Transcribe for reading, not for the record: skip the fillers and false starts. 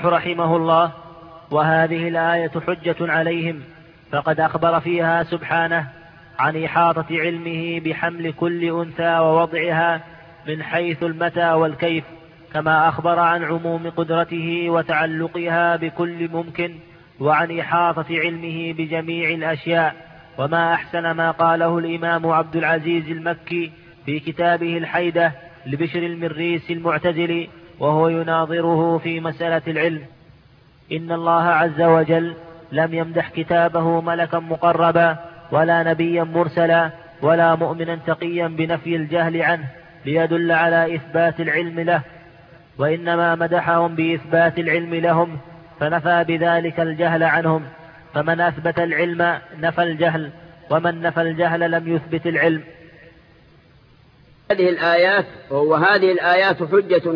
رحمه الله: وهذه الآية حجة عليهم، فقد أخبر فيها سبحانه عن إحاطة علمه بحمل كل أنثى ووضعها من حيث المتى والكيف، كما أخبر عن عموم قدرته وتعلقها بكل ممكن، وعن إحاطة علمه بجميع الأشياء. وما أحسن ما قاله الإمام عبد العزيز المكي في كتابه الحيدة لبشر المريسي المعتزلي وهو يناظره في مسألة العلم: إن الله عز وجل لم يمدح كتابه ملكا مقربا ولا نبيا مرسلا ولا مؤمنا تقيا بنفي الجهل عنه ليدل على إثبات العلم له، وإنما مدحهم بإثبات العلم لهم، فنفى بذلك الجهل عنهم. فمن أثبت العلم نفى الجهل، ومن نفى الجهل لم يثبت العلم. هذه الآيات حجة